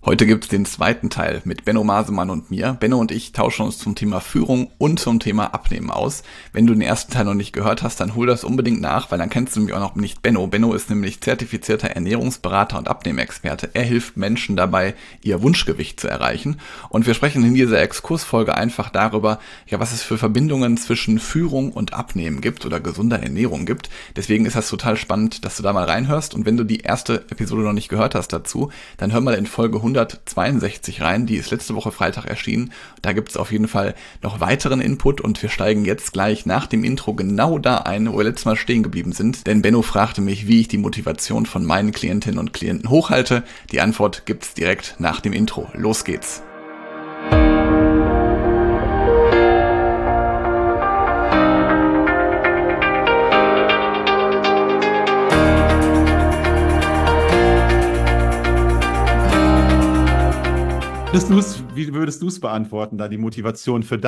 Heute gibt's den zweiten Teil mit Benno Masemann und mir. Benno und ich tauschen uns zum Thema Führung und zum Thema Abnehmen aus. Wenn du den ersten Teil noch nicht gehört hast, dann hol das unbedingt nach, weil dann kennst du nämlich auch noch nicht Benno. Benno ist nämlich zertifizierter Ernährungsberater und Abnehmexperte. Er hilft Menschen dabei, ihr Wunschgewicht zu erreichen. Und wir sprechen in dieser Exkursfolge einfach darüber, ja, was es für Verbindungen zwischen Führung und Abnehmen gibt oder gesunder Ernährung gibt. Deswegen ist das total spannend, dass du da mal reinhörst. Und wenn du die erste Episode noch nicht gehört hast dazu, dann hör mal in Folge 162 rein, die ist letzte Woche Freitag erschienen. Da gibt es auf jeden Fall noch weiteren Input und wir steigen jetzt gleich nach dem Intro genau da ein, wo wir letztes Mal stehen geblieben sind. Denn Benno fragte mich, wie ich die Motivation von meinen Klientinnen und Klienten hochhalte. Die Antwort gibt's direkt nach dem Intro. Los geht's. Wie würdest du es beantworten, da die Motivation für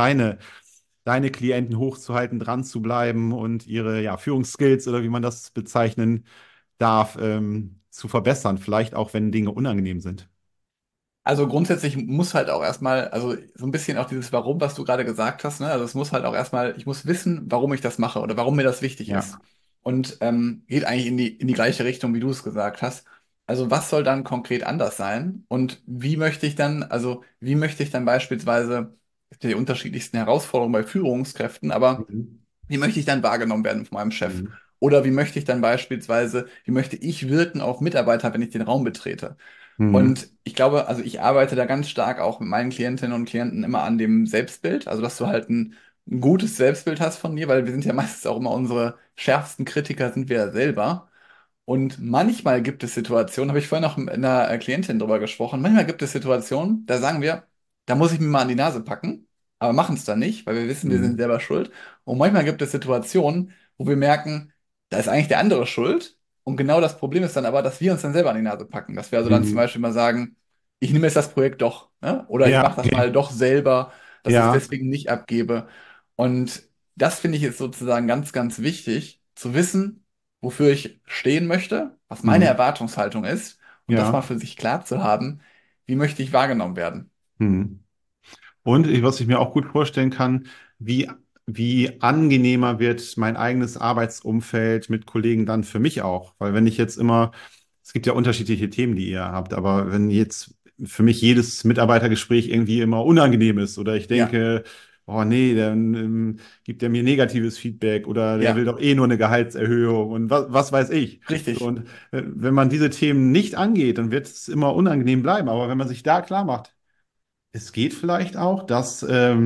deine Klienten hochzuhalten, dran zu bleiben und ihre Führungsskills oder wie man das bezeichnen darf, zu verbessern? Vielleicht auch, wenn Dinge unangenehm sind. Also grundsätzlich muss halt auch erstmal, also so ein bisschen auch dieses Warum, was du gerade gesagt hast, ne? Also es muss halt auch erstmal, ich muss wissen, warum ich das mache oder warum mir das wichtig Ja. ist. Und geht eigentlich in die gleiche Richtung, wie du es gesagt hast. Also was soll dann konkret anders sein? Und wie möchte ich dann, also wie möchte ich dann beispielsweise, es gibt ja die unterschiedlichsten Herausforderungen bei Führungskräften, aber Mhm. wie möchte ich dann wahrgenommen werden von meinem Chef? Mhm. Oder wie möchte ich dann beispielsweise, wie möchte ich wirken auf Mitarbeiter, wenn ich den Raum betrete? Mhm. Und ich glaube, also ich arbeite da ganz stark auch mit meinen Klientinnen und Klienten immer an dem Selbstbild, also dass du halt ein gutes Selbstbild hast von dir, weil wir sind ja meistens auch immer unsere schärfsten Kritiker sind wir ja selber. Und manchmal gibt es Situationen, habe ich vorhin noch mit einer Klientin drüber gesprochen, manchmal gibt es Situationen, da sagen wir, da muss ich mir mal an die Nase packen, aber machen es dann nicht, weil wir wissen, wir sind Mhm. selber schuld. Und manchmal gibt es Situationen, wo wir merken, da ist eigentlich der andere schuld. Und genau das Problem ist dann aber, dass wir uns dann selber an die Nase packen. Dass wir also dann zum Mhm. Beispiel mal sagen, ich nehme jetzt das Projekt doch, ne? Oder ich Ja, mache das mal okay. doch selber, dass ich es Ja. deswegen nicht abgebe. Und das finde ich jetzt sozusagen ganz, ganz wichtig, zu wissen, wofür ich stehen möchte, was meine Mhm. Erwartungshaltung ist und das mal Ja. für sich klar zu haben, wie möchte ich wahrgenommen werden. Mhm. Was ich mir auch gut vorstellen kann, wie, wie angenehmer wird mein eigenes Arbeitsumfeld mit Kollegen dann für mich auch. Weil wenn ich jetzt immer, es gibt ja unterschiedliche Themen, die ihr habt, aber wenn jetzt für mich jedes Mitarbeitergespräch irgendwie immer unangenehm ist oder ich Ja, denke, oh nee, dann gibt er mir negatives Feedback oder der will ja, doch eh nur eine Gehaltserhöhung und was weiß ich. So, richtig. und wenn man diese Themen nicht angeht, dann wird es immer unangenehm bleiben. Aber wenn man sich da klar macht, es geht vielleicht auch, dass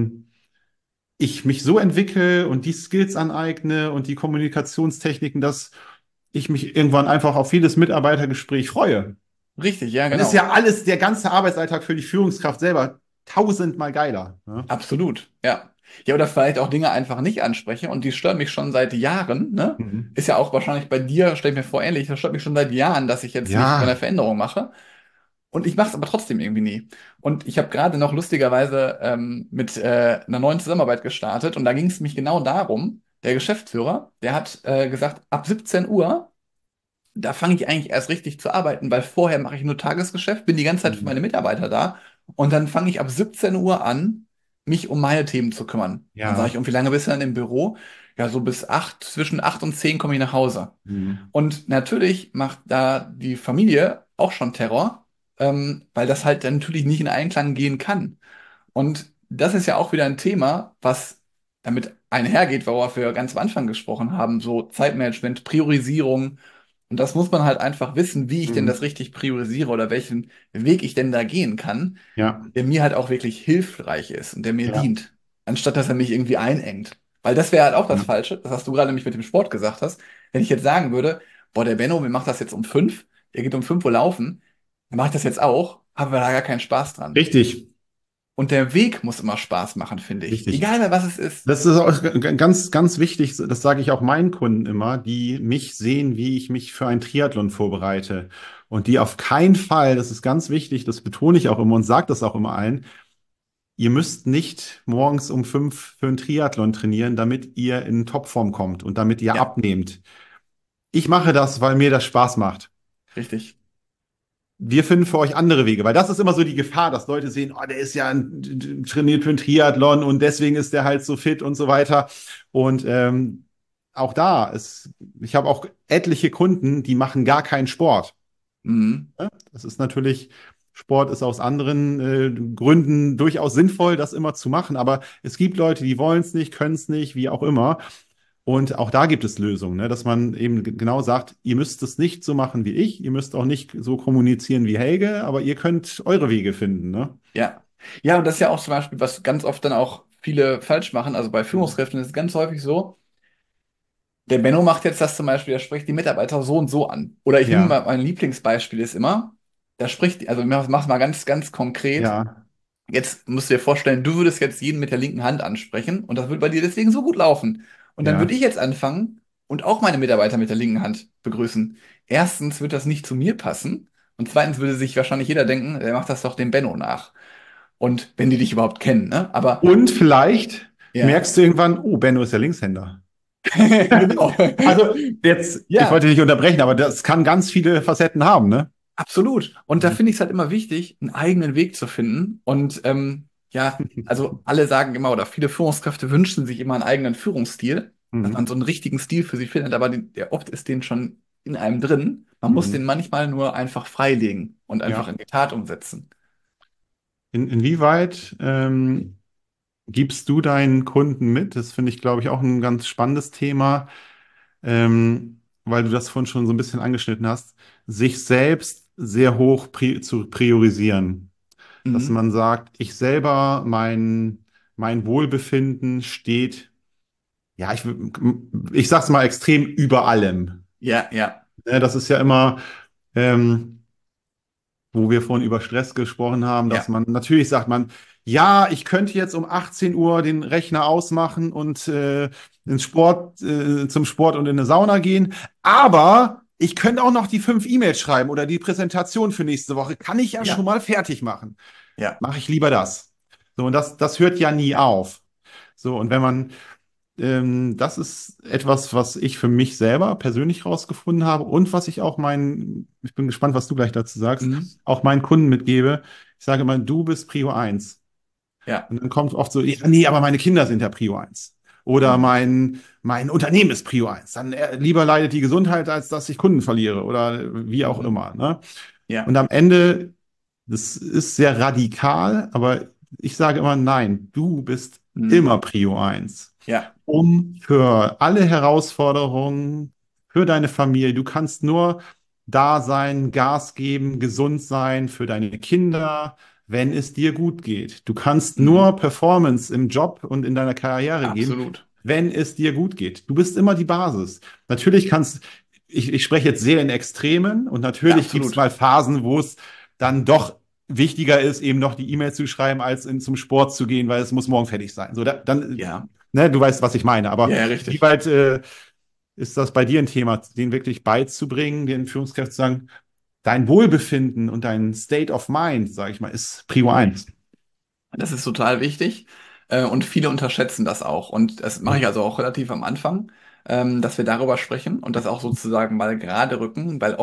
ich mich so entwickle und die Skills aneigne und die Kommunikationstechniken, dass ich mich irgendwann einfach auf jedes Mitarbeitergespräch freue. Richtig, ja, Dann ist genau. ja alles, der ganze Arbeitsalltag für die Führungskraft selber tausendmal geiler. Ne? Absolut, ja. Ja, oder vielleicht auch Dinge einfach nicht anspreche und die stören mich schon seit Jahren, ne? Mhm. Ist ja auch wahrscheinlich bei dir, stell ich mir vor, ähnlich, das stört mich schon seit Jahren, dass ich jetzt nicht eine Ja. Veränderung mache. Und ich mache es aber trotzdem irgendwie nie. Und ich habe gerade noch lustigerweise mit einer neuen Zusammenarbeit gestartet und da ging es mich genau darum, der Geschäftsführer, der hat gesagt, ab 17 Uhr, da fange ich eigentlich erst richtig zu arbeiten, weil vorher mache ich nur Tagesgeschäft, bin die ganze Zeit für meine Mhm. Mitarbeiter da und dann fange ich ab 17 Uhr an, mich um meine Themen zu kümmern. Dann sage ich, Ja. und wie lange bist du dann im Büro? Ja, so bis 8, zwischen 8 und 10 komme ich nach Hause. Mhm. Und natürlich macht da die Familie auch schon Terror, weil das halt dann natürlich nicht in Einklang gehen kann. Und das ist ja auch wieder ein Thema, was damit einhergeht, worauf wir ganz am Anfang gesprochen haben, so Zeitmanagement, Priorisierung. Und das muss man halt einfach wissen, wie ich denn das Mhm. richtig priorisiere oder welchen Weg ich denn da gehen kann, Ja. der mir halt auch wirklich hilfreich ist und der mir Ja. dient, anstatt dass er mich irgendwie einengt. Weil das wäre halt auch das Ja. Falsche, das hast du gerade nämlich mit dem Sport gesagt hast. Wenn ich jetzt sagen würde, boah, der Benno, wir machen das jetzt um 5, der geht um 5 Uhr laufen, dann mache ich das jetzt auch, haben wir da gar keinen Spaß dran. Richtig. Und der Weg muss immer Spaß machen, finde ich. Richtig. Egal bei was es ist. Das ist auch ganz, ganz wichtig. Das sage ich auch meinen Kunden immer, die mich sehen, wie ich mich für einen Triathlon vorbereite. Und die auf keinen Fall, das ist ganz wichtig, das betone ich auch immer und sage das auch immer allen, ihr müsst nicht morgens um 5 für einen Triathlon trainieren, damit ihr in Topform kommt und damit ihr Ja, abnehmt. Ich mache das, weil mir das Spaß macht. richtig. wir finden für euch andere Wege, weil das ist immer so die Gefahr, dass Leute sehen, oh, der ist ja trainiert für einen Triathlon und deswegen ist der halt so fit und so weiter. Und auch da ist, ich habe auch etliche Kunden, die machen gar keinen Sport. Mhm. Ne? Das ist natürlich, Sport ist aus anderen Gründen durchaus sinnvoll, das immer zu machen, aber es gibt Leute, die wollen es nicht, können es nicht, wie auch immer. Und auch da gibt es Lösungen, ne? Dass man eben genau sagt, ihr müsst es nicht so machen wie ich, ihr müsst auch nicht so kommunizieren wie Helge, aber ihr könnt eure Wege finden, ne? Ja. Ja, und das ist ja auch zum Beispiel, was ganz oft dann auch viele falsch machen. Also bei Führungskräften ist es ganz häufig so, der Benno macht jetzt das zum Beispiel, er spricht die Mitarbeiter so und so an. Oder ich nehme Ja, mal, mein Lieblingsbeispiel ist immer, da spricht, also mach's mal ganz, ganz konkret. ja, Jetzt musst du dir vorstellen, du würdest jetzt jeden mit der linken Hand ansprechen und das würde bei dir deswegen so gut laufen. Und dann würde ja. ich jetzt anfangen und auch meine Mitarbeiter mit der linken Hand begrüßen. Erstens wird das nicht zu mir passen und zweitens würde sich wahrscheinlich jeder denken, der macht das doch dem Benno nach. Und wenn die dich überhaupt kennen, ne? Aber Und vielleicht ja, merkst du irgendwann, oh, Benno ist der Linkshänder. genau. Also jetzt, ich Ja, wollte dich nicht unterbrechen, aber das kann ganz viele Facetten haben, ne? absolut. Und da Mhm. finde ich es halt immer wichtig, einen eigenen Weg zu finden. Und ja, also alle sagen immer, oder viele Führungskräfte wünschen sich immer einen eigenen Führungsstil, dass man Mhm. so einen richtigen Stil für sich findet, aber der oft ist den schon in einem drin. Man muss den Mhm. manchmal nur einfach freilegen und einfach Ja. in die Tat umsetzen. Inwieweit gibst du deinen Kunden mit? Das finde ich, glaube ich, auch ein ganz spannendes Thema, weil du das vorhin schon so ein bisschen angeschnitten hast, sich selbst sehr hoch zu priorisieren. Dass Mhm. man sagt, ich selber, mein Wohlbefinden steht, ja, ich sag's mal extrem über allem. Ja, ja, Ne, das ist ja immer, ähm, wo wir vorhin über Stress gesprochen haben, dass ja, man natürlich sagt man, ja, ich könnte jetzt um 18 Uhr den Rechner ausmachen und zum Sport und in eine Sauna gehen, aber ich könnte auch noch die 5 E-Mails schreiben oder die Präsentation für nächste Woche, kann ich ja schon ja, mal fertig machen. ja. Mache ich lieber das. So, und das hört ja nie auf. So, und wenn man das ist etwas, was ich für mich selber persönlich rausgefunden habe und was ich auch ich bin gespannt, was du gleich dazu sagst, Mhm. auch meinen Kunden mitgebe. Ich sage immer, du bist Prio 1. Ja. Und dann kommt oft so, ja, nee, aber meine Kinder sind ja Prio 1. Oder Mhm. mein Unternehmen ist Prio 1. Dann lieber leidet die Gesundheit, als dass ich Kunden verliere oder wie auch Mhm. immer. Ne? Und Ja. am Ende, das ist sehr radikal, aber ich sage immer, nein, du bist Mhm. immer Prio 1 Ja. um für alle Herausforderungen, für deine Familie. Du kannst nur da sein, Gas geben, gesund sein für deine Kinder, wenn es dir gut geht. Du kannst Mhm. nur Performance im Job und in deiner Karriere geben, Absolut. wenn es dir gut geht. Du bist immer die Basis. Natürlich ich spreche jetzt sehr in Extremen und Ja, natürlich gibt es absolut. mal Phasen, wo es dann doch wichtiger ist, eben noch die E-Mail zu schreiben, als zum Sport zu gehen, weil es muss morgen fertig sein. So, dann Ja. ne, du weißt, was ich meine. Aber Ja, ja, richtig. inwieweit ist das bei dir ein Thema, den wirklich beizubringen, den Führungskräften zu sagen, dein Wohlbefinden und dein State of Mind, sage ich mal, ist Prio 1. Das ist total wichtig. Und viele unterschätzen das auch. Und das mache ich also auch relativ am Anfang, dass wir darüber sprechen und das auch sozusagen mal gerade rücken, weil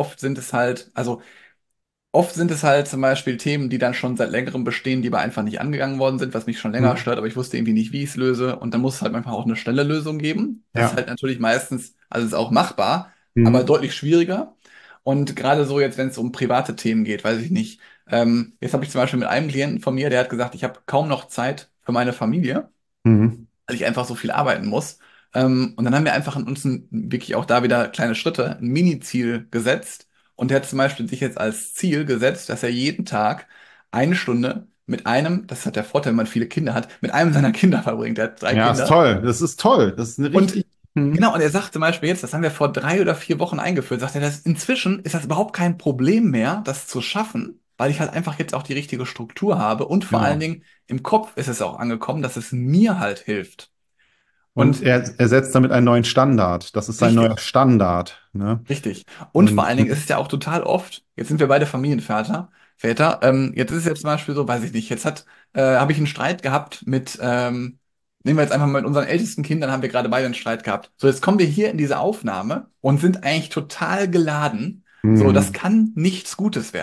oft sind es halt zum Beispiel Themen, die dann schon seit längerem bestehen, die aber einfach nicht angegangen worden sind, was mich schon länger Mhm. stört, aber ich wusste irgendwie nicht, wie ich es löse. Und dann muss es halt manchmal auch eine schnelle Lösung geben. Das ist Ja. halt natürlich meistens, also ist auch machbar, aber Mhm. deutlich schwieriger. Und gerade so jetzt, wenn es um private Themen geht, weiß ich nicht. Jetzt habe ich zum Beispiel mit einem Klienten von mir, der hat gesagt, ich habe kaum noch Zeit für meine Familie, Mhm. weil ich einfach so viel arbeiten muss. Und dann haben wir einfach in uns wirklich auch da wieder kleine Schritte, ein Mini-Ziel gesetzt. Und der hat zum Beispiel sich jetzt als Ziel gesetzt, dass er jeden Tag 1 Stunde mit einem, das hat der Vorteil, wenn man viele Kinder hat, mit einem seiner Kinder verbringt. Er hat drei Ja, ist Kinder. toll. Das ist toll. Das ist eine Und richtig. Mhm. genau, und er sagt zum Beispiel jetzt, das haben wir vor 3 oder 4 Wochen eingeführt, sagt er, inzwischen ist das überhaupt kein Problem mehr, das zu schaffen, weil ich halt einfach jetzt auch die richtige Struktur habe und vor allen Genau. Dingen im Kopf ist es auch angekommen, dass es mir halt hilft. Und Und er setzt damit einen neuen Standard. Das ist sein neuer richtig. Standard. Ne? Richtig. Und vor Und allen Dingen ist es ja auch total oft, jetzt sind wir beide Familienväter, Väter, jetzt ist es jetzt zum Beispiel so, weiß ich nicht, habe ich einen Streit gehabt nehmen wir jetzt einfach mal mit unseren ältesten Kindern, haben wir gerade beide einen Streit gehabt. So, jetzt kommen wir hier in diese Aufnahme und sind eigentlich total geladen. So, das mhm. kann nichts Gutes werden.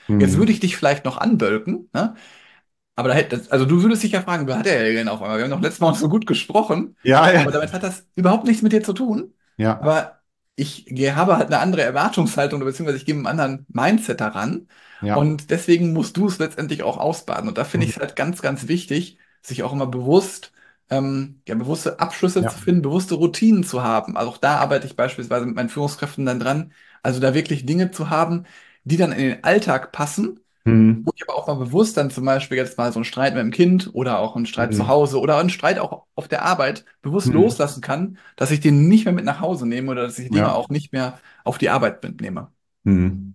Jetzt würde Mhm. ich dich vielleicht noch anbölken, ne? Aber da hätte, also du würdest dich ja fragen, wer hat der denn auf einmal? Wir haben doch letztes Mal so gut gesprochen, Ja, ja, aber damit hat das überhaupt nichts mit dir zu tun. ja, Aber habe halt eine andere Erwartungshaltung, beziehungsweise ich gehe mit einem anderen Mindset daran. ja. Und deswegen musst du es letztendlich auch ausbaden. Und da finde ich es Mhm. halt ganz, ganz wichtig, sich auch immer bewusst, ja, bewusste Abschlüsse Ja. zu finden, bewusste Routinen zu haben. Also auch da arbeite ich beispielsweise mit meinen Führungskräften dann dran. Also da wirklich Dinge zu haben, die dann in den Alltag passen, wo Mhm. ich aber auch mal bewusst dann zum Beispiel jetzt mal so einen Streit mit dem Kind oder auch einen Streit zu Mhm. Hause oder einen Streit auch auf der Arbeit bewusst Mhm. loslassen kann, dass ich den nicht mehr mit nach Hause nehme oder dass ich Dinge Ja. auch nicht mehr auf die Arbeit mitnehme. Mhm.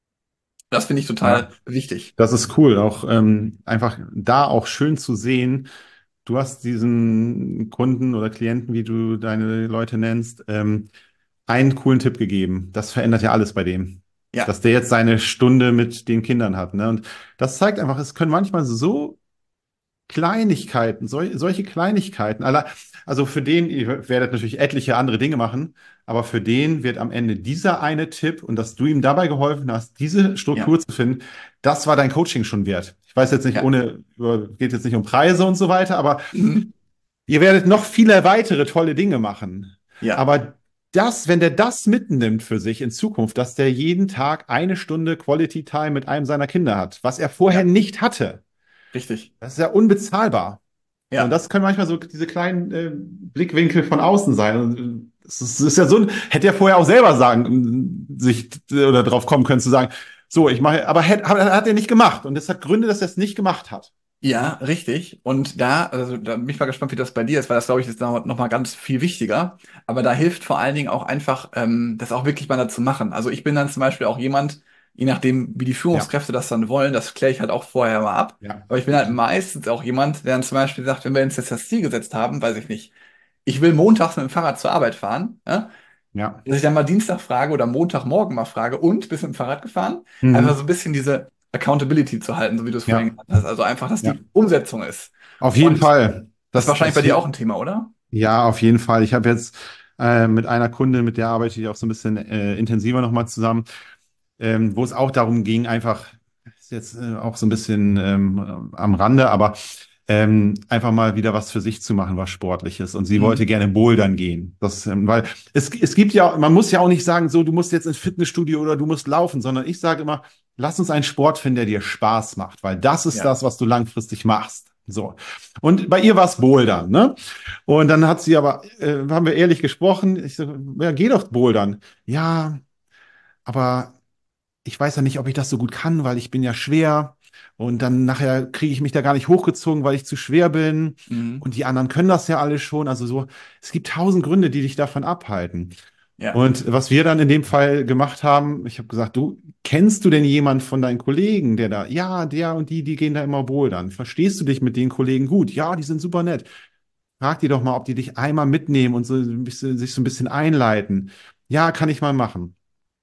Das finde ich total Ja. wichtig. Das ist cool, auch einfach da auch schön zu sehen. Du hast diesen Kunden oder Klienten, wie du deine Leute nennst, einen coolen Tipp gegeben. Das verändert ja alles bei dem. Ja, Dass der jetzt seine Stunde mit den Kindern hat, ne? Und das zeigt einfach, es können manchmal so Kleinigkeiten, solche Kleinigkeiten. Also für den, ihr werdet natürlich etliche andere Dinge machen, aber für den wird am Ende dieser eine Tipp und dass du ihm dabei geholfen hast, diese ja, Struktur zu finden, das war dein Coaching schon wert. Ich weiß jetzt nicht, ja, geht jetzt nicht um Preise und so weiter, aber mhm. ihr werdet noch viele weitere tolle Dinge machen. Ja, Aber das, wenn der das mitnimmt für sich in Zukunft, dass der jeden Tag eine Stunde Quality Time mit einem seiner Kinder hat, was er vorher ja, nicht hatte, richtig. das ist ja unbezahlbar. So, und Ja. das können manchmal so diese kleinen Blickwinkel von außen sein. Und es ist ja so, hätte er vorher auch selber sagen, sich oder drauf kommen können zu sagen, so, ich mache, aber hat er nicht gemacht. Und das hat Gründe, dass er es nicht gemacht hat. Ja, richtig. Und da bin ich mal gespannt, wie das bei dir ist, weil das, glaube ich, ist noch mal ganz viel wichtiger. Aber da hilft vor allen Dingen auch einfach, das auch wirklich mal dazu machen. Also ich bin dann zum Beispiel auch jemand, je nachdem, wie die Ja, Führungskräfte das dann wollen, das kläre ich halt auch vorher mal ab. ja, Aber ich bin halt meistens auch jemand, der dann zum Beispiel sagt, wenn wir uns jetzt das Ziel gesetzt haben, weiß ich nicht, ich will montags mit dem Fahrrad zur Arbeit fahren, ja, ja. dass ich dann mal Dienstag frage oder Montagmorgen mal frage und bist mit dem Fahrrad gefahren, einfach so Mhm. ein bisschen diese Accountability zu halten, so wie du es vorhin Ja, gesagt hast. Also einfach, dass ja. die Umsetzung ist. Auf jeden Und Fall. das ist Das, wahrscheinlich das, bei dir auch ein Thema, oder? ja, auf jeden Fall. Ich habe jetzt mit einer Kundin, mit der arbeite ich auch so ein bisschen intensiver nochmal zusammen, wo es auch darum ging, einfach, ist jetzt auch so ein bisschen am Rande, aber einfach mal wieder was für sich zu machen, was Sportliches. Und sie wollte Mhm. gerne bouldern gehen. Weil es gibt ja, man muss ja auch nicht sagen, so, du musst jetzt ins Fitnessstudio oder du musst laufen, sondern ich sage immer, lass uns einen Sport finden, der dir Spaß macht, weil das ist Ja. das, was du langfristig machst. So. Und bei ihr war es Bouldern, ne? Und dann hat sie aber, haben wir ehrlich gesprochen, ich so, ja, geh doch bouldern. Ja, aber ich weiß ja nicht, ob ich das so gut kann, weil ich bin ja schwer und dann nachher kriege ich mich da gar nicht hochgezogen, weil ich zu schwer bin Mhm. und die anderen können das ja alle schon. Also so, es gibt tausend Gründe, die dich davon abhalten. Ja. Und was wir dann in dem Fall gemacht haben, ich habe gesagt, du, kennst du denn jemand von deinen Kollegen, der da, ja, der und die gehen da immer bouldern. Verstehst du dich mit den Kollegen gut? Ja, die sind super nett. Frag die doch mal, ob die dich einmal mitnehmen und so ein bisschen, sich so ein bisschen einleiten. Ja, kann ich mal machen.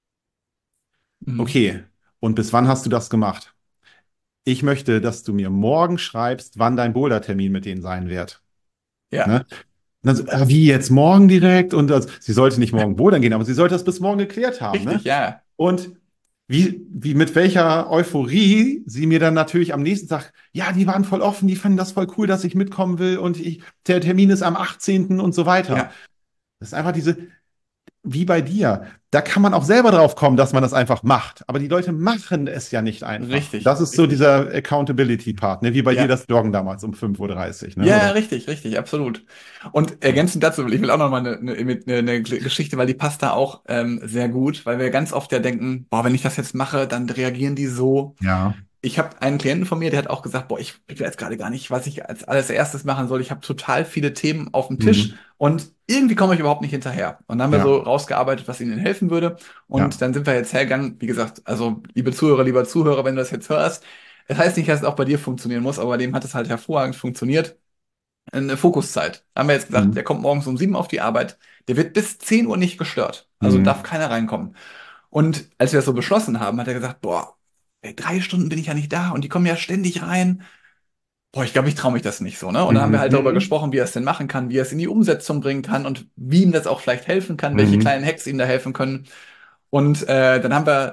Mhm. Okay. Und bis wann hast du das gemacht? Ich möchte, dass du mir morgen schreibst, wann dein Boulder-Termin mit denen sein wird. Ja. Ne? Und dann so, wie jetzt morgen direkt? Und das, sie sollte nicht morgen bouldern gehen, aber sie sollte das bis morgen geklärt haben. Ne? Richtig, ja. Und mit welcher Euphorie sie mir dann natürlich am nächsten Tag, ja, die waren voll offen, die fanden das voll cool, dass ich mitkommen will und der Termin ist am 18. und so weiter. Ja. Das ist einfach wie bei dir. Da kann man auch selber drauf kommen, dass man das einfach macht. Aber die Leute machen es ja nicht einfach. Richtig, Das ist so richtig. dieser Accountability-Part, ne? Wie bei dir Ja. das Joggen damals um 5:30 Uhr, ne? Ja, Oder? richtig, richtig, absolut. Und ergänzend dazu, ich will auch noch mal eine Geschichte, weil die passt da auch sehr gut, weil wir ganz oft ja denken, boah, wenn ich das jetzt mache, dann reagieren die so. Ja. Ich habe einen Klienten von mir, der hat auch gesagt, boah, ich weiß jetzt gerade gar nicht, was ich als allererstes machen soll. Ich habe total viele Themen auf dem Tisch Mhm. und irgendwie komme ich überhaupt nicht hinterher. Und dann haben wir so Ja. rausgearbeitet, was ihnen helfen würde. Ja. Und dann sind wir jetzt hergegangen. Wie gesagt, also liebe Zuhörer, lieber Zuhörer, wenn du das jetzt hörst, es heißt nicht, dass es auch bei dir funktionieren muss, aber bei dem hat es halt hervorragend funktioniert. Eine Fokuszeit. Da haben wir jetzt gesagt, der Mhm. kommt morgens um 7 auf die Arbeit, der wird bis 10 Uhr nicht gestört. Also darf Mhm. keiner reinkommen. Und als wir das so beschlossen haben, hat er gesagt, boah, ey, 3 Stunden bin ich ja nicht da und die kommen ja ständig rein. Boah, ich glaube, ich traue mich das nicht so, ne? Und dann haben wir Mhm. halt darüber Mhm. gesprochen, wie er es denn machen kann, wie er es in die Umsetzung bringen kann und wie ihm das auch vielleicht helfen kann, welche Mhm. kleinen Hacks ihm da helfen können. Und dann haben wir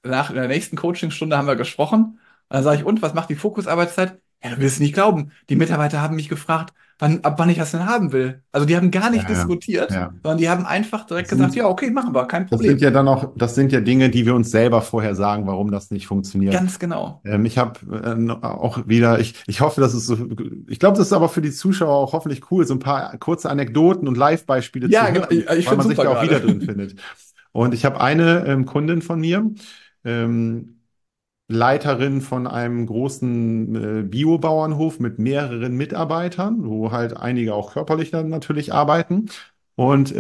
nach in der nächsten Coachingstunde haben wir gesprochen. Und dann sage ich, und was macht die Fokusarbeitszeit? Ja, du wirst es nicht glauben. Die Mitarbeiter haben mich gefragt, ab wann ich das denn haben will. Also die haben gar Ja, nicht ja, diskutiert, ja. sondern die haben einfach direkt Das gesagt, sind, ja, okay, machen wir, kein das sind Problem. ja dann auch, das sind ja Dinge, die wir uns selber vorher sagen, warum das nicht funktioniert. Ganz genau. Ich habe auch wieder, ich hoffe, dass es so, ich glaube, das ist aber für die Zuschauer auch hoffentlich cool, so ein paar kurze Anekdoten und Live-Beispiele zu Ja, genau. hören, Ich weil finde man sich super da auch gerade. wieder drin findet. Und ich habe eine Kundin von mir, ähm, Leiterin von einem großen Biobauernhof mit mehreren Mitarbeitern, wo halt einige auch körperlich dann natürlich arbeiten. Und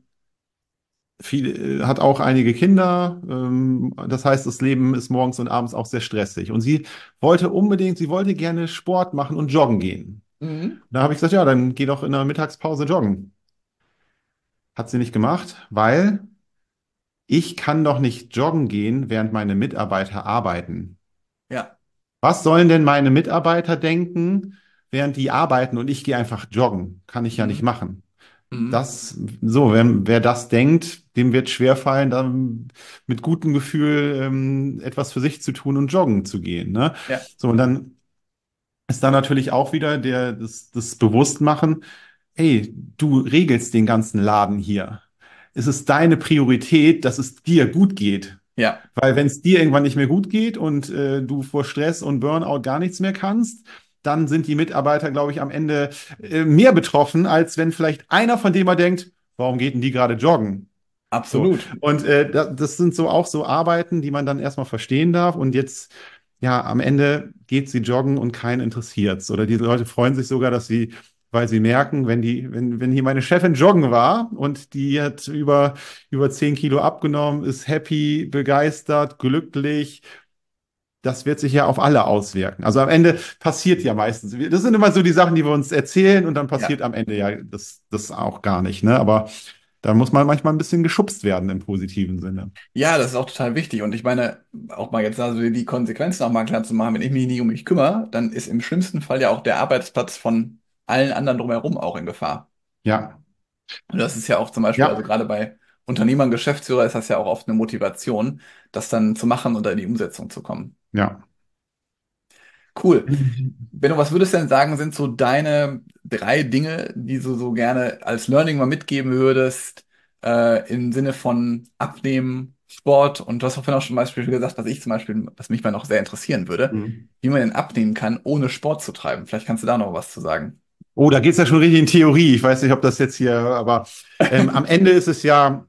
hat auch einige Kinder. Das heißt, das Leben ist morgens und abends auch sehr stressig. Und sie wollte gerne Sport machen und joggen gehen. Mhm. Da habe ich gesagt, ja, dann geh doch in der Mittagspause joggen. Hat sie nicht gemacht, weil ich kann doch nicht joggen gehen, während meine Mitarbeiter arbeiten. Ja. Was sollen denn meine Mitarbeiter denken, während die arbeiten und ich gehe einfach joggen? Kann ich ja nicht Mhm. machen. Mhm. Wer das denkt, dem wird schwerfallen, dann mit gutem Gefühl etwas für sich zu tun und joggen zu gehen, ne? Ja. So, und dann ist da natürlich auch wieder das Bewusstmachen, hey, du regelst den ganzen Laden hier. Es ist deine Priorität, dass es dir gut geht. Ja. Weil wenn es dir irgendwann nicht mehr gut geht und du vor Stress und Burnout gar nichts mehr kannst, dann sind die Mitarbeiter, glaube ich, am Ende mehr betroffen, als wenn vielleicht einer von dem mal denkt, warum geht denn die gerade joggen? So. Absolut. Und das sind so auch so Arbeiten, die man dann erstmal verstehen darf. Und jetzt, ja, am Ende geht sie joggen und keinen interessiert's. Oder die Leute freuen sich sogar, weil sie merken, wenn hier meine Chefin joggen war und die hat über 10 Kilo abgenommen, ist happy, begeistert, glücklich. Das wird sich ja auf alle auswirken. Also am Ende passiert ja meistens. Das sind immer so die Sachen, die wir uns erzählen und dann Ja. passiert am Ende ja das auch gar nicht, ne? Aber da muss man manchmal ein bisschen geschubst werden im positiven Sinne. Ja, das ist auch total wichtig. Und ich meine, auch mal jetzt also die Konsequenzen auch mal klar zu machen, wenn ich mich nicht um mich kümmere, dann ist im schlimmsten Fall ja auch der Arbeitsplatz von allen anderen drumherum auch in Gefahr. Ja, Und das ist ja auch zum Beispiel, also ja, gerade bei Unternehmern, Geschäftsführer ist das ja auch oft eine Motivation, das dann zu machen und da in die Umsetzung zu kommen. ja. Cool. Benno, was würdest du denn sagen, sind so deine drei Dinge, die du so gerne als Learning mal mitgeben würdest, im Sinne von Abnehmen, Sport und du hast auch vorhin auch schon zum Beispiel gesagt, was ich zum Beispiel, was mich mal noch sehr interessieren würde, Mhm. wie man denn abnehmen kann, ohne Sport zu treiben. Vielleicht kannst du da noch was zu sagen. Oh, da geht's ja schon richtig in Theorie. Ich weiß nicht, ob das jetzt hier, aber am Ende ist es ja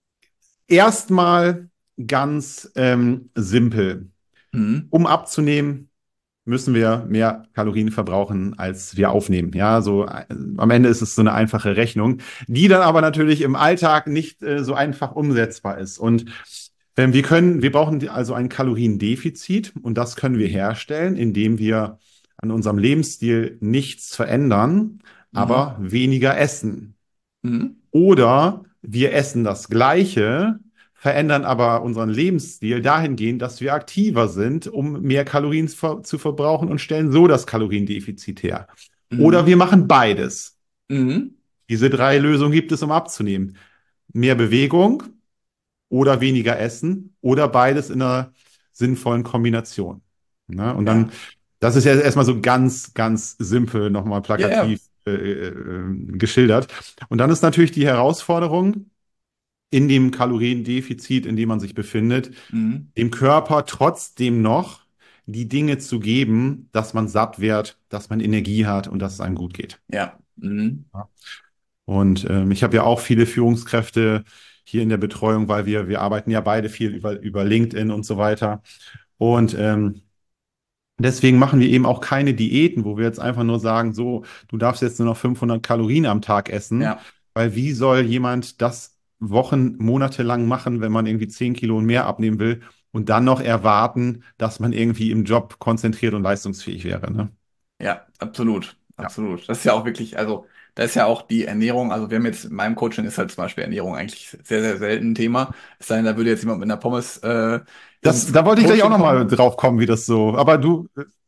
erstmal ganz simpel. Mhm. Um abzunehmen, müssen wir mehr Kalorien verbrauchen, als wir aufnehmen. Ja, so am Ende ist es so eine einfache Rechnung, die dann aber natürlich im Alltag nicht so einfach umsetzbar ist. Und wir brauchen also ein Kaloriendefizit und das können wir herstellen, indem wir an unserem Lebensstil nichts verändern, Mhm. aber weniger essen. Mhm. Oder wir essen das Gleiche, verändern aber unseren Lebensstil dahingehend, dass wir aktiver sind, um mehr Kalorien zu verbrauchen und stellen so das Kaloriendefizit her. Oder Mhm. wir machen beides. Mhm. Diese drei Lösungen gibt es, um abzunehmen. Mehr Bewegung oder weniger Essen oder beides in einer sinnvollen Kombination. Ne? Und dann, Ja. das ist ja erstmal so ganz, ganz simpel nochmal Ja, ja. plakativ geschildert. Und dann ist natürlich die Herausforderung, in dem Kaloriendefizit, in dem man sich befindet, Mhm. dem Körper trotzdem noch die Dinge zu geben, dass man satt wird, dass man Energie hat und dass es einem gut geht. Ja. Mhm. Ja. Und ich habe ja auch viele Führungskräfte hier in der Betreuung, weil wir arbeiten ja beide viel über LinkedIn und so weiter. Und deswegen machen wir eben auch keine Diäten, wo wir jetzt einfach nur sagen, so, du darfst jetzt nur noch 500 Kalorien am Tag essen, Ja. weil wie soll jemand das Wochen, Monate lang machen, wenn man irgendwie 10 Kilo und mehr abnehmen will und dann noch erwarten, dass man irgendwie im Job konzentriert und leistungsfähig wäre, ne? Ja, absolut, Ja. absolut. Das ist ja auch wirklich, also da ist ja auch die Ernährung, also wir haben jetzt in meinem Coaching ist halt zum Beispiel Ernährung eigentlich sehr, sehr selten ein Thema. Es sei denn, da würde jetzt jemand mit einer Pommes ins Da wollte ich gleich auch Coaching noch mal kommen. drauf kommen, wie das so, aber du,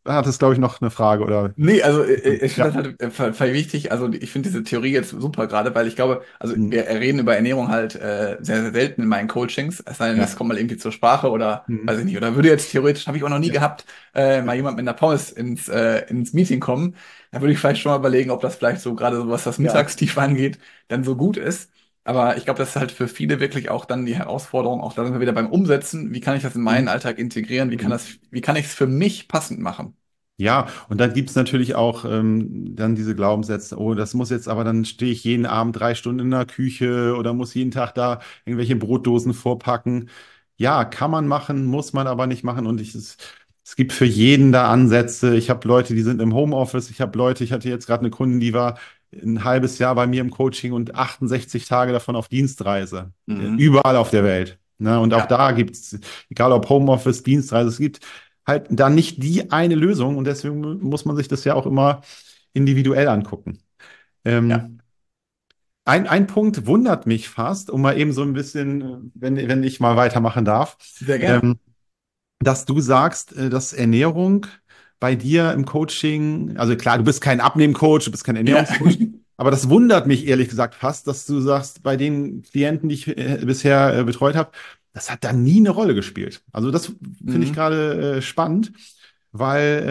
hattest, glaube ich, noch eine Frage oder? Nee, also ich finde Ja. das halt voll wichtig. Also ich finde diese Theorie jetzt super gerade, weil ich glaube, also Mhm. wir reden über Ernährung halt sehr, sehr selten in meinen Coachings. Es sei denn, es Ja. kommt mal irgendwie zur Sprache oder weiß ich Mhm. nicht. Oder würde jetzt theoretisch, habe ich auch noch nie Ja. gehabt, mal jemand mit einer Pommes ins Meeting kommen. Da würde ich vielleicht schon mal überlegen, ob das vielleicht so gerade so was das Ja. Mittagstief angeht, dann so gut ist. Aber ich glaube, das ist halt für viele wirklich auch dann die Herausforderung, auch da sind wir wieder beim Umsetzen. Wie kann ich das in meinen Mhm. Alltag integrieren? Mhm. Wie kann ich es für mich passend machen? Ja, und dann gibt's natürlich auch dann diese Glaubenssätze, oh, das muss jetzt aber, dann stehe ich jeden Abend 3 Stunden in der Küche oder muss jeden Tag da irgendwelche Brotdosen vorpacken. Ja, kann man machen, muss man aber nicht machen. Und es gibt für jeden da Ansätze. Ich habe Leute, die sind im Homeoffice. Ich habe Leute, ich hatte jetzt gerade eine Kundin, die war ein halbes Jahr bei mir im Coaching und 68 Tage davon auf Dienstreise. Mhm. Überall auf der Welt. Ne? Und auch Ja. da gibt's, egal ob Homeoffice, Dienstreise, es gibt halt da nicht die eine Lösung und deswegen muss man sich das ja auch immer individuell angucken. Ja, Ähm, ein Punkt wundert mich fast, um mal eben so ein bisschen, wenn ich mal weitermachen darf, sehr gerne. ähm, dass du sagst, dass Ernährung bei dir im Coaching, also klar, du bist kein Abnehmcoach, du bist kein Ja. Ernährungscoach, aber das wundert mich ehrlich gesagt fast, dass du sagst, bei den Klienten, die ich bisher betreut habe, das hat da nie eine Rolle gespielt. Also das finde ich Mhm. gerade spannend, weil,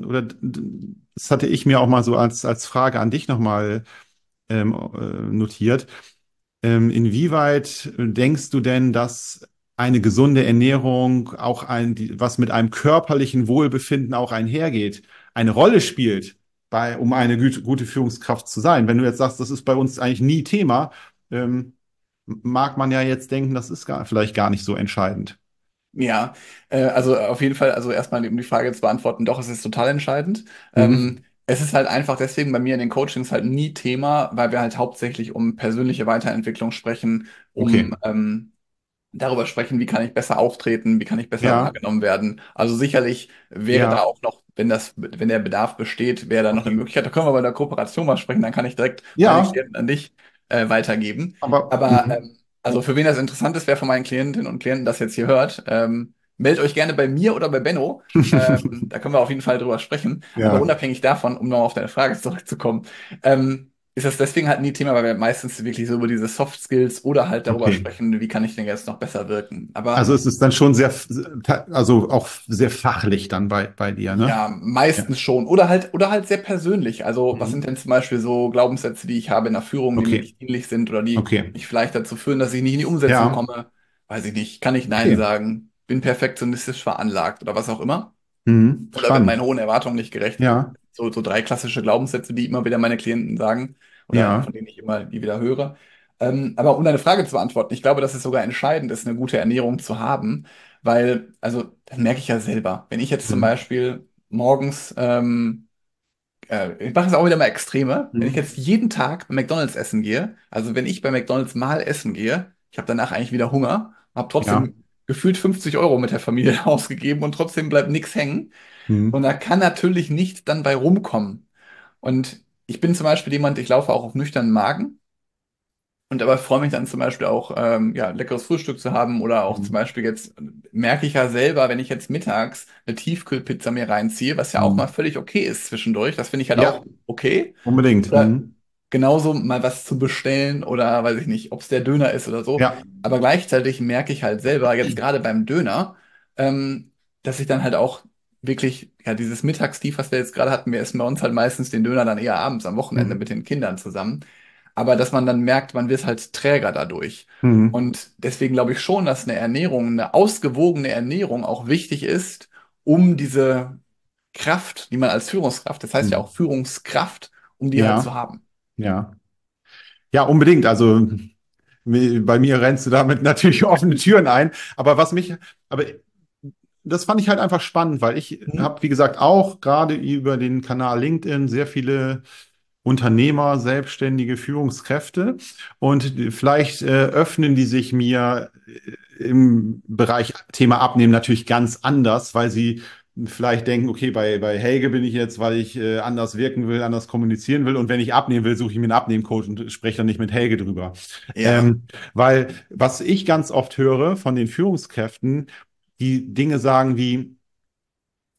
das hatte ich mir auch mal so als Frage an dich nochmal notiert. Inwieweit denkst du denn, dass eine gesunde Ernährung auch was mit einem körperlichen Wohlbefinden auch einhergeht, eine Rolle spielt, um eine gute Führungskraft zu sein? Wenn du jetzt sagst, das ist bei uns eigentlich nie Thema, mag man ja jetzt denken, das ist vielleicht gar nicht so entscheidend. Ja, also auf jeden Fall, also erstmal um die Frage zu beantworten, doch, es ist total entscheidend. Mhm. Es ist halt einfach deswegen bei mir in den Coachings halt nie Thema, weil wir halt hauptsächlich um persönliche Weiterentwicklung sprechen, um Okay. darüber sprechen, wie kann ich besser auftreten, wie kann ich besser Ja, wahrgenommen werden. Also sicherlich wäre da ja, auch noch, wenn der Bedarf besteht, wäre da noch eine okay. Möglichkeit. Da können wir bei der Kooperation mal sprechen, dann kann ich direkt meine Ja, Klienten an dich weitergeben. aber Aber also für wen das interessant ist, wer von meinen Klientinnen und Klienten das jetzt hier hört, meldet euch gerne bei mir oder bei Benno. Da können wir auf jeden Fall drüber sprechen. Aber ja, unabhängig davon, um noch auf deine Frage zurückzukommen, ist das deswegen halt nie Thema, weil wir meistens wirklich so über diese Soft Skills oder halt darüber okay. sprechen, wie kann ich denn jetzt noch besser wirken. Aber Also es ist dann schon sehr, also auch sehr fachlich dann bei dir, ne? ja, Ja. meistens schon. Oder halt sehr persönlich. Also, was sind Mhm. denn zum Beispiel so Glaubenssätze, die ich habe in der Führung, die mir Okay, nicht dienlich sind oder die okay. mich vielleicht dazu führen, dass ich nicht in die Umsetzung Ja, komme? Weiß ich nicht. Kann ich Nein okay. sagen? Bin perfektionistisch veranlagt oder was auch immer? Mhm. Oder wird meinen Spannend. hohen Erwartungen nicht gerecht? Ja, So drei klassische Glaubenssätze, die immer wieder meine Klienten sagen oder ja. von denen ich immer die wieder höre. Aber um deine Frage zu beantworten, ich glaube, dass es sogar entscheidend ist, eine gute Ernährung zu haben, weil, also, das merke ich ja selber. Wenn ich jetzt zum Mhm. Beispiel morgens, ich mache es auch wieder mal Extreme, wenn ich Mhm. jetzt jeden Tag bei McDonald's essen gehe, also wenn ich bei McDonald's mal essen gehe, ich habe danach eigentlich wieder Hunger, habe Ja. trotzdem gefühlt 50 € mit der Familie ausgegeben und trotzdem bleibt nichts hängen. Und Mhm. da kann natürlich nichts dann bei rumkommen. Und ich bin zum Beispiel jemand, ich laufe auch auf nüchternen Magen. Und dabei freue mich dann zum Beispiel auch, ja, leckeres Frühstück zu haben oder auch zum Mhm. Beispiel jetzt merke ich ja selber, wenn ich jetzt mittags eine Tiefkühlpizza mir reinziehe, was ja auch mal Mhm. völlig okay ist zwischendurch, das finde ich halt Ja, auch okay. unbedingt. Oder Mhm. genauso mal was zu bestellen oder weiß ich nicht, ob es der Döner ist oder so. Ja. Aber gleichzeitig merke ich halt selber, jetzt gerade beim Döner, dass ich dann halt auch wirklich, ja, dieses Mittagstief, was wir jetzt gerade hatten, wir essen bei uns halt meistens den Döner dann eher abends am Wochenende mit Mhm. den Kindern zusammen. Aber dass man dann merkt, man wird halt träger dadurch. Mhm. Und deswegen glaube ich schon, dass eine Ernährung, eine ausgewogene Ernährung auch wichtig ist, um diese Kraft, die man als Führungskraft, das heißt ja Mhm. auch Führungskraft, um die halt zu Ja, haben. ja. Ja, unbedingt. Also bei mir rennst du damit natürlich offene Türen ein. Aber das fand ich halt einfach spannend, weil ich Mhm. habe, wie gesagt, auch gerade über den Kanal LinkedIn sehr viele Unternehmer, selbstständige Führungskräfte und vielleicht öffnen die sich mir im Bereich Thema Abnehmen natürlich ganz anders, weil sie vielleicht denken, okay, bei Helge bin ich jetzt, weil ich anders wirken will, anders kommunizieren will und wenn ich abnehmen will, suche ich mir einen Abnehmcoach und spreche dann nicht mit Helge drüber. Ja. Weil was ich ganz oft höre von den Führungskräften, die Dinge sagen wie,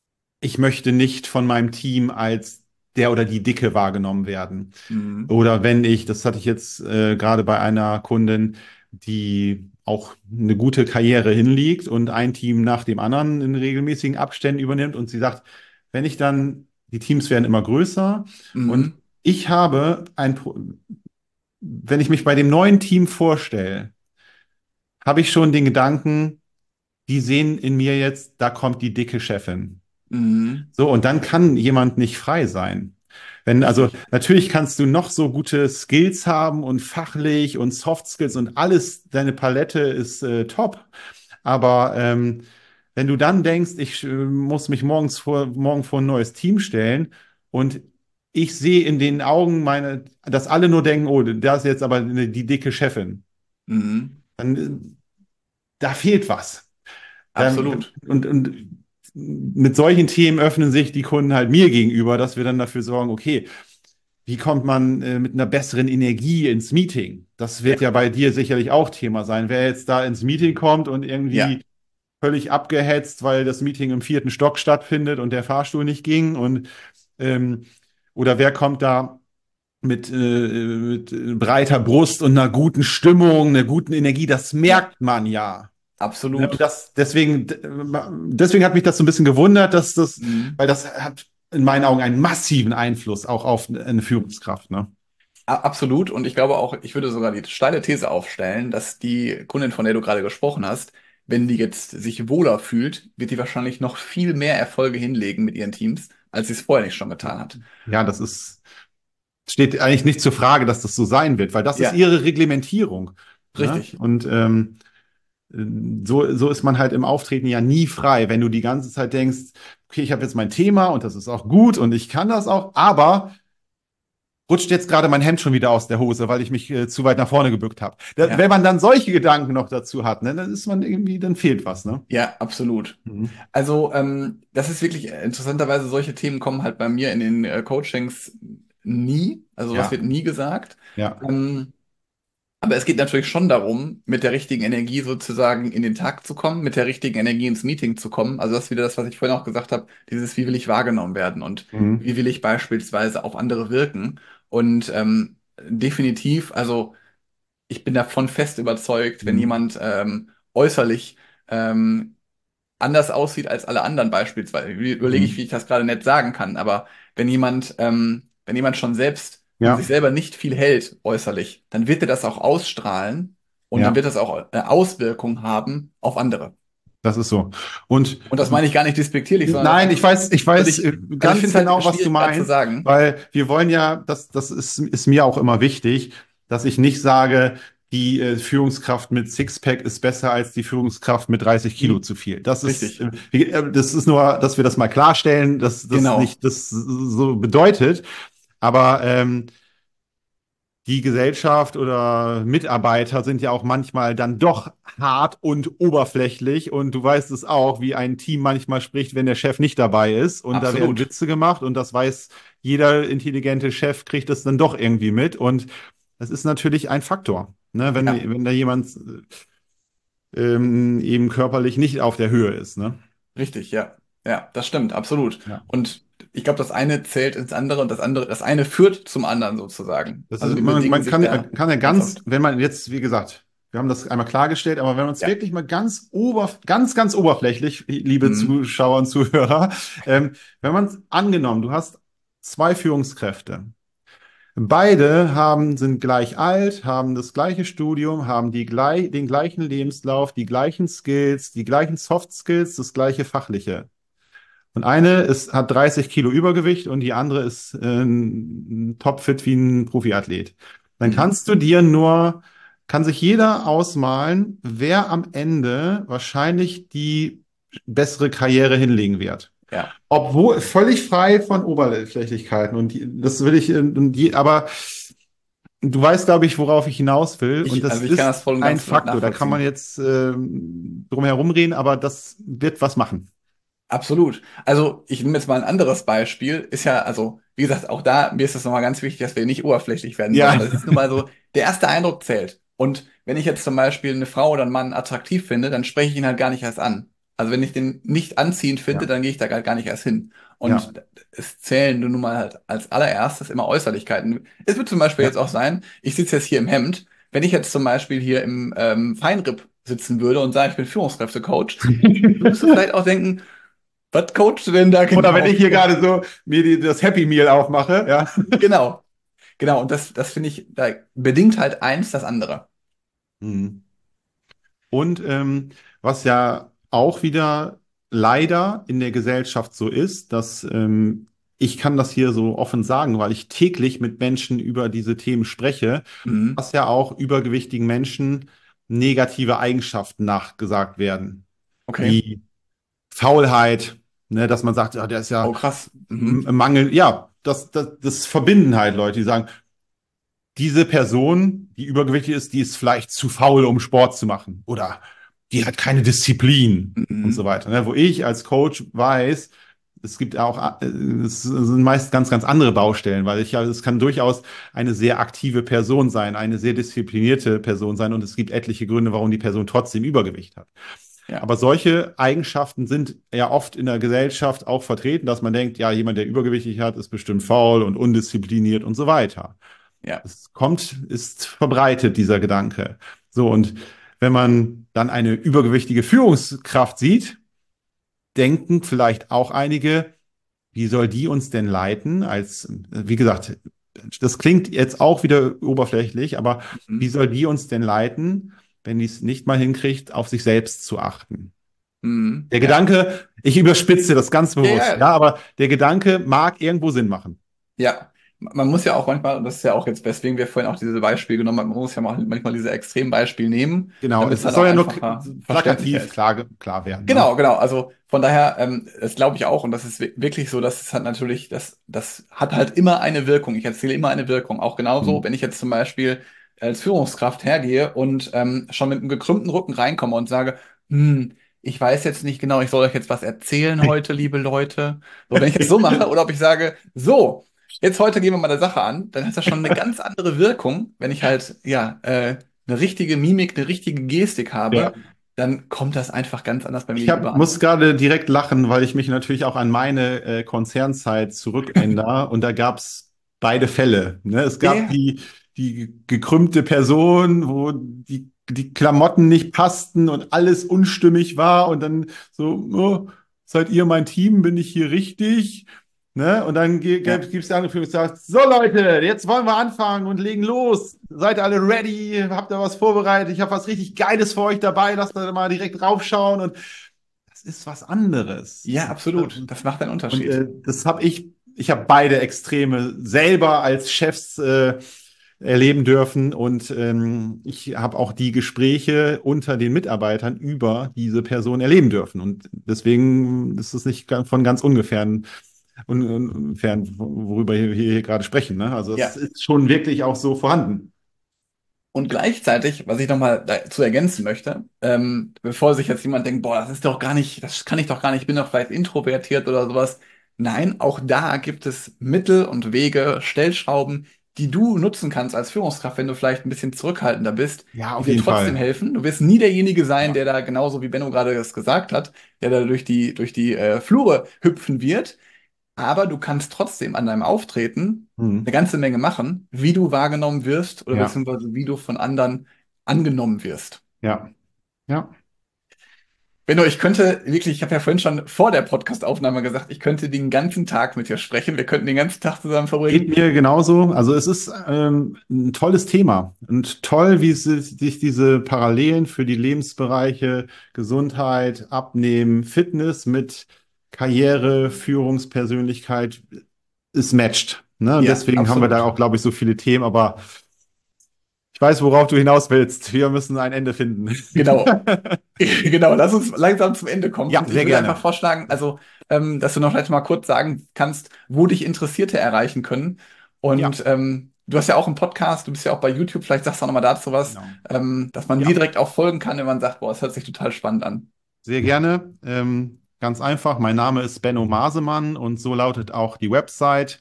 ich möchte nicht von meinem Team als der oder die Dicke wahrgenommen werden. Mhm. Oder wenn ich, das hatte ich jetzt gerade bei einer Kundin, die auch eine gute Karriere hinlegt und ein Team nach dem anderen in regelmäßigen Abständen übernimmt und sie sagt, wenn ich dann, die Teams werden immer größer und Mhm. ich habe wenn ich mich bei dem neuen Team vorstelle, habe ich schon den Gedanken, die sehen in mir jetzt, da kommt die dicke Chefin. Mhm. So, und dann kann jemand nicht frei sein. Also Richtig. natürlich kannst du noch so gute Skills haben und fachlich und Soft Skills und alles, deine Palette ist top. Aber wenn du dann denkst, ich muss mich morgen vor ein neues Team stellen und ich sehe in den Augen dass alle nur denken, oh, da ist jetzt aber die dicke Chefin, Mhm. dann da fehlt was. Absolut. Und mit solchen Themen öffnen sich die Kunden halt mir gegenüber, dass wir dann dafür sorgen, okay, wie kommt man mit einer besseren Energie ins Meeting? Das Ja. wird ja bei dir sicherlich auch Thema sein. Wer jetzt da ins Meeting kommt und Ja. irgendwie völlig abgehetzt, weil das Meeting im vierten Stock stattfindet und der Fahrstuhl nicht ging und ähm, oder wer kommt da mit breiter Brust und einer guten Stimmung, einer guten Energie, das Ja. merkt man ja. Ne, und Absolut. deswegen hat mich das so ein bisschen gewundert, Mhm. weil das hat in meinen Augen einen massiven Einfluss auch auf eine Führungskraft, ne? Absolut. Und ich glaube auch, ich würde sogar die steile These aufstellen, dass die Kundin, von der du gerade gesprochen hast, wenn die jetzt sich wohler fühlt, wird die wahrscheinlich noch viel mehr Erfolge hinlegen mit ihren Teams, als sie es vorher nicht schon getan hat. Ja, steht eigentlich nicht zur Frage, dass das so sein wird, weil das ist Ja, ihre Reglementierung, ne? richtig. Und so ist man halt im Auftreten ja nie frei, wenn du die ganze Zeit denkst, okay, ich habe jetzt mein Thema und das ist auch gut und ich kann das auch, aber rutscht jetzt gerade mein Hemd schon wieder aus der Hose, weil ich mich zu weit nach vorne gebückt habe. Wenn Ja, man dann solche Gedanken noch dazu hat, ne, dann ist man irgendwie, dann fehlt was, ne? ja, absolut. Mhm. Also, das ist wirklich interessanterweise, solche Themen kommen halt bei mir in den Coachings nie. Also, was Ja, wird nie gesagt. ja. Ähm, Aber es geht natürlich schon darum, mit der richtigen Energie sozusagen in den Tag zu kommen, mit der richtigen Energie ins Meeting zu kommen. Also das ist wieder das, was ich vorhin auch gesagt habe, dieses, wie will ich wahrgenommen werden und Mhm. wie will ich beispielsweise auf andere wirken. Und definitiv, also ich bin davon fest überzeugt, wenn Mhm. jemand äußerlich ähm, anders aussieht als alle anderen beispielsweise. Überlege ich, wie Mhm. ich das gerade nett sagen kann, aber wenn jemand schon selbst von sich Ja, selber nicht viel hält äußerlich, dann wird er das auch ausstrahlen und dann ja, wird das auch eine Auswirkung haben auf andere. das ist so. Und Und das meine ich gar nicht despektierlich, sondern das nein, ist ich weiß völlig, also ich ganz finde es halt genau, was du schwierig gerade zu meinst, sagen. weil wir wollen ja, ist mir auch immer wichtig, dass ich nicht sage, die Führungskraft mit Sixpack ist besser als die Führungskraft mit 30 Kilo Hm, zu viel. richtig, Das ist nur, dass wir das mal klarstellen, dass das genau. nicht das so bedeutet. Aber die Gesellschaft oder Mitarbeiter sind ja auch manchmal dann doch hart und oberflächlich. Und du weißt es auch, wie ein Team manchmal spricht, wenn der Chef nicht dabei ist. Und da werden Absolut. Witze gemacht und das weiß jeder intelligente Chef, kriegt es dann doch irgendwie mit. Und das ist natürlich ein Faktor, ne? Ja. Wenn da jemand eben körperlich nicht auf der Höhe ist, ne? Richtig, ja. Ja, das stimmt, absolut. Ja. Und ich glaube, das eine zählt ins andere und das eine führt zum anderen sozusagen. Also die bedingen Man sich da kann ja ganz ganz, oft. wenn man jetzt, wie gesagt, wir haben das einmal klargestellt, aber wenn man es Ja. wirklich mal ganz oberflächlich, liebe Mhm. Zuschauer und Zuhörer, wenn man es angenommen, du hast zwei Führungskräfte. Sind gleich alt, haben das gleiche Studium, haben den gleichen Lebenslauf, die gleichen Skills, die gleichen Soft Skills, das gleiche Fachliche. Und hat 30 Kilo Übergewicht und die andere ist topfit wie ein Profiathlet. Dann Mhm. kann sich jeder ausmalen, wer am Ende wahrscheinlich die bessere Karriere hinlegen wird. Ja. Obwohl völlig frei von Oberflächlichkeiten. Das will ich, aber du weißt, glaube ich, worauf ich hinaus will. Und das Also ich kann ist das voll und ein ganz Faktor. Da kann man nachvollziehen. jetzt drum herum reden, aber das wird was machen. Absolut. Also ich nehme jetzt mal ein anderes Beispiel. Ist ja, also, wie gesagt, auch da, mir ist es nochmal ganz wichtig, dass wir nicht oberflächlich werden wollen. Ja. Aber es ist nun mal so, der erste Eindruck zählt. Und wenn ich jetzt zum Beispiel eine Frau oder einen Mann attraktiv finde, dann spreche ich ihn halt gar nicht erst an. Also wenn ich den nicht anziehend finde, Ja, dann gehe ich da gar nicht erst hin. ja, Und es zählen nun mal halt als allererstes immer Äußerlichkeiten. Es wird zum Beispiel ja. jetzt auch sein, ich sitze jetzt hier im Hemd. Wenn ich jetzt zum Beispiel hier im Feinripp sitzen würde und sage, ich bin Führungskräftecoach, würdest du vielleicht auch denken, was coachst du denn da Oder wenn genau? ich hier gerade so mir das Happy Meal aufmache, ja. Genau, genau. Und das finde ich, da bedingt halt eins das andere. Mhm. Und was ja auch wieder leider in der Gesellschaft so ist, dass ich kann das hier so offen sagen, weil ich täglich mit Menschen über diese Themen spreche, Mhm. dass ja auch übergewichtigen Menschen negative Eigenschaften nachgesagt werden, Okay. wie Faulheit, ne, dass man sagt, ja, der ist ja Oh, krass. Mhm. Mangel, ja, das verbinden halt Leute, die sagen, diese Person, die übergewichtig ist, die ist vielleicht zu faul, um Sport zu machen. Oder die hat keine Disziplin und so Mhm. weiter. Ne? Wo ich als Coach weiß, es gibt auch, es sind meist ganz, ganz andere Baustellen, weil es kann durchaus eine sehr aktive Person sein, eine sehr disziplinierte Person sein und es gibt etliche Gründe, warum die Person trotzdem Übergewicht hat. Ja, Aber solche Eigenschaften sind ja oft in der Gesellschaft auch vertreten, dass man denkt, ja, jemand, der übergewichtig hat, ist bestimmt faul und undiszipliniert und so weiter. ja. Ist verbreitet, dieser Gedanke. So, und wenn man dann eine übergewichtige Führungskraft sieht, denken vielleicht auch einige, wie soll die uns denn leiten? Wie gesagt, das klingt jetzt auch wieder oberflächlich, aber wie Mhm. soll die uns denn leiten, wenn die es nicht mal hinkriegt, auf sich selbst zu achten? Mhm. Der Ja. Gedanke, ich überspitze das ganz Ja, bewusst, ja, ja, aber der Gedanke mag irgendwo Sinn machen. ja. Man muss ja auch manchmal, und das ist ja auch jetzt, weswegen wir vorhin auch diese Beispiele genommen haben, man muss ja manchmal diese Extrembeispiele nehmen, Genau, damit es es dann soll auch ja nur einfacher verständlicher plakativ ist. klar werden, ne? Genau, genau. Also von daher, das glaube ich auch, und das ist wirklich so, dass es hat natürlich, das hat halt immer eine Wirkung. Ich erzähle immer eine Wirkung. Auch genauso, Hm. wenn ich jetzt zum Beispiel als Führungskraft hergehe und schon mit einem gekrümmten Rücken reinkomme und sage, ich weiß jetzt nicht genau, ich soll euch jetzt was erzählen heute, liebe Leute. So, wenn ich das so mache, oder ob ich sage, so, jetzt heute gehen wir mal der Sache an, dann hat das schon eine ganz andere Wirkung, wenn ich halt, ja, eine richtige Mimik, eine richtige Gestik Ja. habe, dann kommt das einfach ganz anders beim Gegenüber an. Muss gerade direkt lachen, weil ich mich natürlich auch an meine Konzernzeit zurückerinnere. Und da gab es beide Fälle. Ne? Es gab Ja, die gekrümmte Person, wo die Klamotten nicht passten und alles unstimmig war. Und dann so, oh, seid ihr mein Team? Bin ich hier richtig? Ne? Und dann gibt ja, es die andere Führung, die sagt, so Leute, jetzt wollen wir anfangen und legen los. Seid ihr alle ready? Habt ihr was vorbereitet? Ich habe was richtig Geiles für euch dabei. Lasst da mal direkt raufschauen. Und das ist was anderes. ja, absolut. Das macht einen Und Unterschied. das habe ich habe beide Extreme selber als Chefs erleben dürfen. Und ich habe auch die Gespräche unter den Mitarbeitern über diese Person erleben dürfen. Und deswegen ist es nicht von ganz ungefähr, worüber wir hier gerade sprechen. Ne? Also es Ja. ist schon wirklich auch so vorhanden. Und gleichzeitig, was ich nochmal dazu ergänzen möchte, bevor sich jetzt jemand denkt, boah, das ist doch gar nicht, das kann ich doch gar nicht, ich bin doch vielleicht introvertiert oder sowas. Nein, auch da gibt es Mittel und Wege, Stellschrauben, die du nutzen kannst als Führungskraft, wenn du vielleicht ein bisschen zurückhaltender bist, Ja, die auf dir jeden trotzdem Fall. helfen. Du wirst nie derjenige sein, Ja. der da genauso wie Benno gerade das gesagt hat, der da durch die Flure hüpfen wird. Aber du kannst trotzdem an deinem Auftreten eine Mhm. ganze Menge machen, wie du wahrgenommen wirst oder Ja, beziehungsweise wie du von anderen angenommen wirst. ja, ja. Benno, ich könnte wirklich, ich habe ja vorhin schon vor der Podcastaufnahme gesagt, ich könnte den ganzen Tag mit dir sprechen. Wir könnten den ganzen Tag zusammen Geht verbringen. mir genauso. Also es ist ein tolles Thema und toll, wie sich diese Parallelen für die Lebensbereiche Gesundheit, Abnehmen, Fitness mit Karriere, Führungspersönlichkeit es matcht. Ne? Und Ja, deswegen haben wir da absolut. auch, glaube ich, so viele Themen. Aber ich weiß, worauf du hinaus willst. Wir müssen ein Ende finden. Genau. Genau, lass uns langsam zum Ende kommen. Ja, Und ich sehr würde einfach gerne. vorschlagen, also, dass du noch vielleicht mal kurz sagen kannst, wo dich Interessierte erreichen können. Ja, Und du hast ja auch einen Podcast, du bist ja auch bei YouTube, vielleicht sagst du auch noch mal dazu was, genau. dass man dir Ja, direkt auch folgen kann, wenn man sagt, boah, das hört sich total spannend an. sehr gerne. Ganz einfach. Mein Name ist Benno Masemann und so lautet auch die Website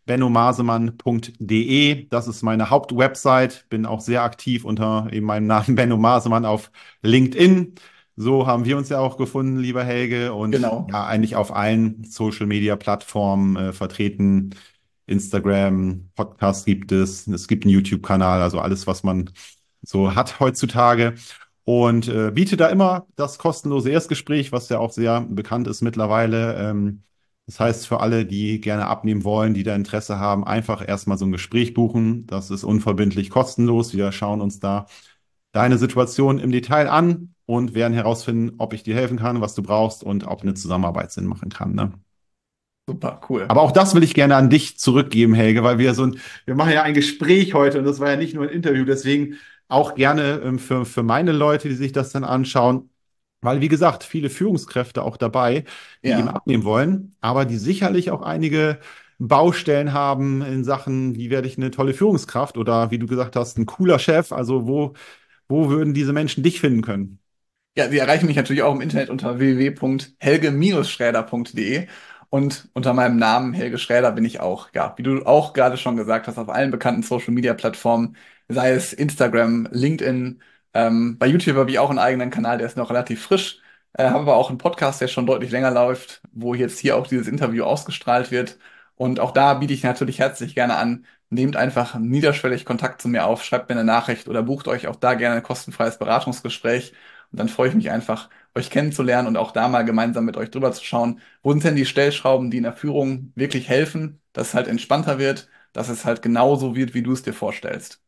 bennomasemann.de. Das ist meine Hauptwebsite. Bin auch sehr aktiv unter eben meinem Namen Benno Masemann auf LinkedIn. So haben wir uns ja auch gefunden, lieber Helge, und Genau. ja, eigentlich auf allen Social-Media-Plattformen vertreten. Instagram, Podcast gibt es gibt einen YouTube-Kanal, also alles, was man so hat heutzutage. Und biete da immer das kostenlose Erstgespräch, was ja auch sehr bekannt ist mittlerweile. Das heißt, für alle, die gerne abnehmen wollen, die da Interesse haben, einfach erstmal so ein Gespräch buchen. Das ist unverbindlich kostenlos. Wir schauen uns da deine Situation im Detail an und werden herausfinden, ob ich dir helfen kann, was du brauchst und ob eine Zusammenarbeit Sinn machen kann. Ne? Super, cool. Aber auch das will ich gerne an dich zurückgeben, Helge, weil wir machen ja ein Gespräch heute und das war ja nicht nur ein Interview, deswegen auch gerne für meine Leute, die sich das dann anschauen, weil wie gesagt, viele Führungskräfte auch dabei, die eben Ja. abnehmen wollen, aber die sicherlich auch einige Baustellen haben in Sachen, wie werde ich eine tolle Führungskraft oder wie du gesagt hast, ein cooler Chef. Also wo würden diese Menschen dich finden können? Ja, Sie erreichen mich natürlich auch im Internet unter www.helge-schräder.de und unter meinem Namen Helge Schräder bin ich auch, ja, wie du auch gerade schon gesagt hast, auf allen bekannten Social Media Plattformen, sei es Instagram, LinkedIn, bei YouTube habe ich auch einen eigenen Kanal, der ist noch relativ frisch, habe aber auch einen Podcast, der schon deutlich länger läuft, wo jetzt hier auch dieses Interview ausgestrahlt wird und auch da biete ich natürlich herzlich gerne an, nehmt einfach niederschwellig Kontakt zu mir auf, schreibt mir eine Nachricht oder bucht euch auch da gerne ein kostenfreies Beratungsgespräch. Und dann freue ich mich einfach, euch kennenzulernen und auch da mal gemeinsam mit euch drüber zu schauen, wo sind denn die Stellschrauben, die in der Führung wirklich helfen, dass es halt entspannter wird, dass es halt genauso wird, wie du es dir vorstellst.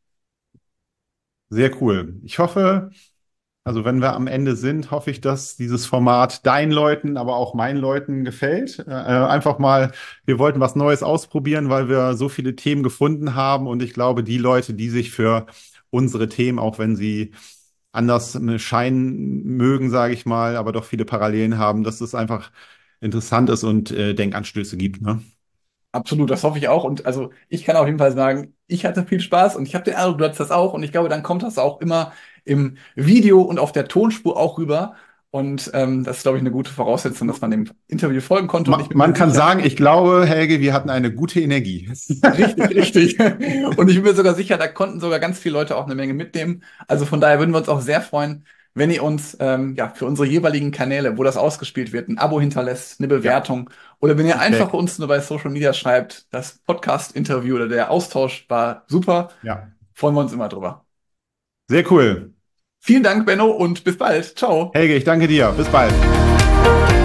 Sehr cool. Ich hoffe, also wenn wir am Ende sind, hoffe ich, dass dieses Format deinen Leuten, aber auch meinen Leuten gefällt. Einfach mal, wir wollten was Neues ausprobieren, weil wir so viele Themen gefunden haben. Und ich glaube, die Leute, die sich für unsere Themen, auch wenn sie anders scheinen mögen, sage ich mal, aber doch viele Parallelen haben, dass es einfach interessant ist und Denkanstöße gibt. Ne? Absolut, das hoffe ich auch. Und also ich kann auf jeden Fall sagen, ich hatte viel Spaß und ich habe den Eindruck, du hattest das auch. Und ich glaube, dann kommt das auch immer im Video und auf der Tonspur auch rüber. Und das ist, glaube ich, eine gute Voraussetzung, dass man dem Interview folgen konnte. Und ich bin Man mir kann sicher, sagen, ich glaube, Helge, wir hatten eine gute Energie. richtig, richtig. Und ich bin mir sogar sicher, da konnten sogar ganz viele Leute auch eine Menge mitnehmen. Also von daher würden wir uns auch sehr freuen, wenn ihr uns ja für unsere jeweiligen Kanäle, wo das ausgespielt wird, ein Abo hinterlässt, eine Ja, Bewertung oder wenn ihr einfach Feedback. uns nur bei Social Media schreibt, das Podcast-Interview oder der Austausch war super, Ja, freuen wir uns immer drüber. sehr cool. Vielen Dank, Benno, und bis bald. Ciao. Helge, ich danke dir. Bis bald.